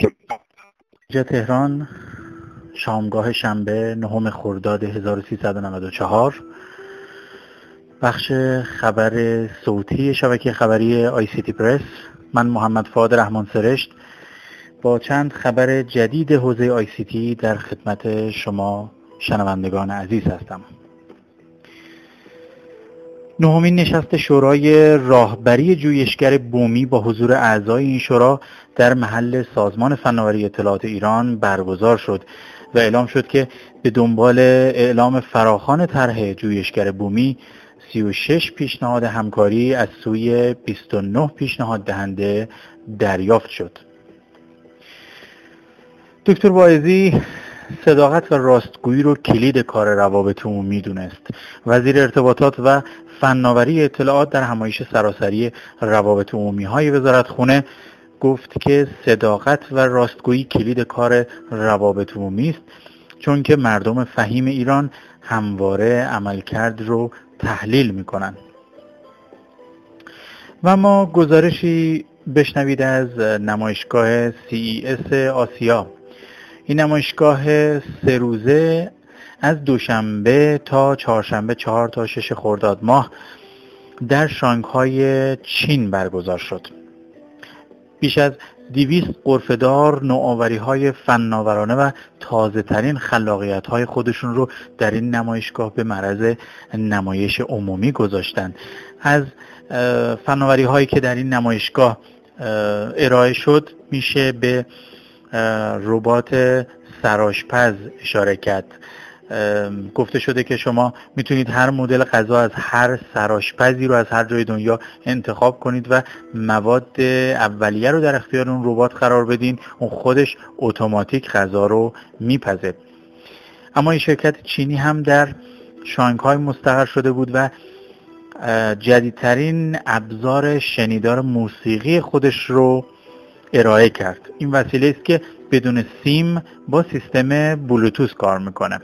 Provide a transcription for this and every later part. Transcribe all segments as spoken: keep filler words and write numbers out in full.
اینجا تهران، شامگاه شنبه نهم خرداد هزار و سیصد و نود و چهار. بخش خبر صوتی شبکه خبری آی سی تی پرس. من محمد فؤاد رحمان سرشت با چند خبر جدید حوزه آی سی تی در خدمت شما شنوندگان عزیز هستم. نهمین نشست شورای راهبری جویشگر بومی با حضور اعضای این شورا در محل سازمان فناوری اطلاعات ایران برگزار شد و اعلام شد که به دنبال اعلام فراخوان طرح جویشگر بومی سی و شش پیشنهاد همکاری از سوی بیست و نه پیشنهاد دهنده دریافت شد. دکتر واعظی صداقت و راستگویی رو کلید کار روابط عمومی دونست. وزیر ارتباطات و فناوری اطلاعات در همایش سراسری روابط عمومی های وزارتخونه گفت که صداقت و راستگویی کلید کار روابط عمومی است، چون که مردم فهیم ایران همواره عملکرد رو تحلیل میکنن. و ما گزارشی بشنوید از نمایشگاه سی ای اس آسیا. این نمایشگاه سه روزه از دوشنبه تا چهارشنبه چهار تا شش خرداد ماه در شانگهای چین برگزار شد. بیش از دویست غرفه‌دار نوآوری‌های فناورانه و تازه‌ترین خلاقیت‌های خودشون رو در این نمایشگاه به معرض نمایش عمومی گذاشتند. از فناوری‌هایی که در این نمایشگاه ارائه شد میشه به ربات سرآشپز اشاره کرد. گفته شده که شما میتونید هر مدل غذا از هر سرآشپزی رو از هر جای دنیا انتخاب کنید و مواد اولیه رو در اختیار اون ربات قرار بدین، اون خودش اتوماتیک غذا رو میپزه. اما این شرکت چینی هم در شانگهای مستقر شده بود و جدیدترین ابزار شنیدار موسیقی خودش رو ارائه کرد. این وسیله است که بدون سیم با سیستم بلوتوث کار میکنه.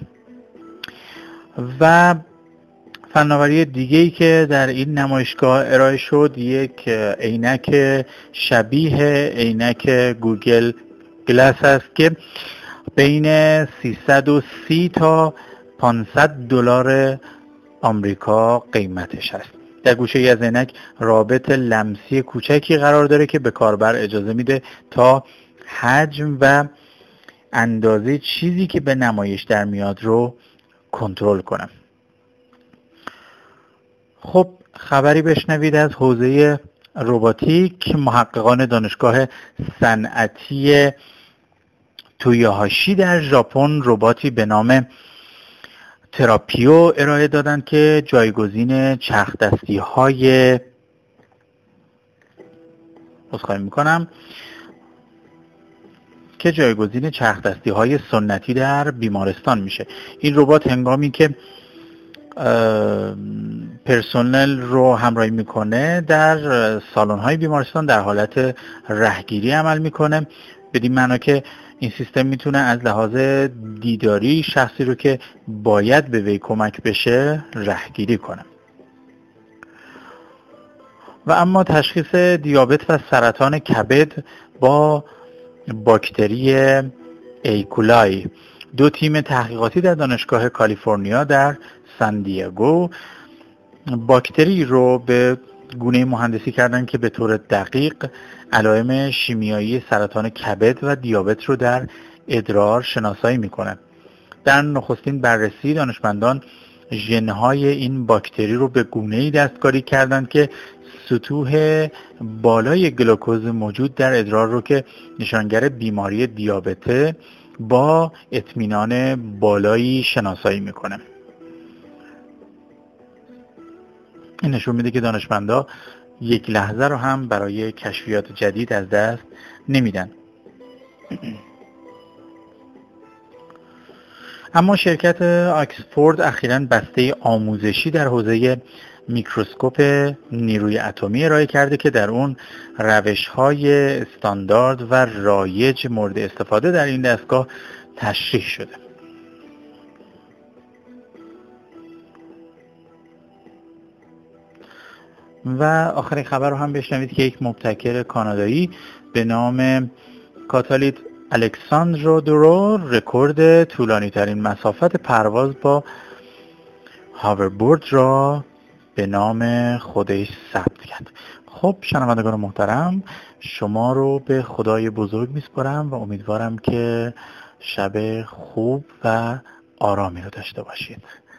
و فناوری دیگه‌ای که در این نمایشگاه ارائه شد یک عینک شبیه عینک گوگل گلاس است که بین سیصد و سی تا پانصد دلار آمریکا قیمتش است. در گوشه ای از عینک رابط لمسی کوچکی قرار داره که به کاربر اجازه میده تا حجم و اندازه چیزی که به نمایش در میاد رو کنترل کنم. خب خبری بشنوید از حوزه رباتیک. محققان دانشگاه صنعتی تویاهاشی در ژاپن رباتی به نام تراپیو ارائه دادند که جایگزین چرخ دستی های عذرخواهی میکنم که جایگزین چرخ دستی های سنتی در بیمارستان میشه. این ربات هنگامی که پرسنل رو همراهی میکنه در سالن های بیمارستان در حالت رهگیری عمل میکنه، بدین معنا که این سیستم میتونه از لحاظ دیداری شخصی رو که باید به وی کمک بشه رهگیری کنه. و اما تشخیص دیابت و سرطان کبد با باکتری ایکولای. دو تیم تحقیقاتی در دانشگاه کالیفرنیا در سان دیگو باکتری رو به گونه مهندسی کردن که به طور دقیق علائم شیمیایی سرطان کبد و دیابت رو در ادرار شناسایی میکنه. در نخستین بررسی دانشمندان ژن‌های این باکتری رو به گونه‌ای دستکاری کردند که سطوح بالای گلوکوز موجود در ادرار رو که نشانگر بیماری دیابته با اطمینان بالایی شناسایی میکنه. این نشون میده که دانشمندا یک لحظه رو هم برای کشفیات جدید از دست نمیدن. اما شرکت آکسفورد اخیراً بسته آموزشی در حوزه میکروسکوپ نیروی اتمی ارائه کرده که در اون روش‌های استاندارد و رایج مورد استفاده در این دستگاه تشریح شده. و آخرین خبر رو هم بشنوید که یک مبتکر کانادایی به نام کاتالیت الکساندرو دورو رکورد طولانی ترین مسافت پرواز با هاوربورد را به نام خودش ثبت کرد. خب شنوندگان محترم، شما رو به خدای بزرگ میسپارم و امیدوارم که شب خوب و آرامی رو داشته باشید.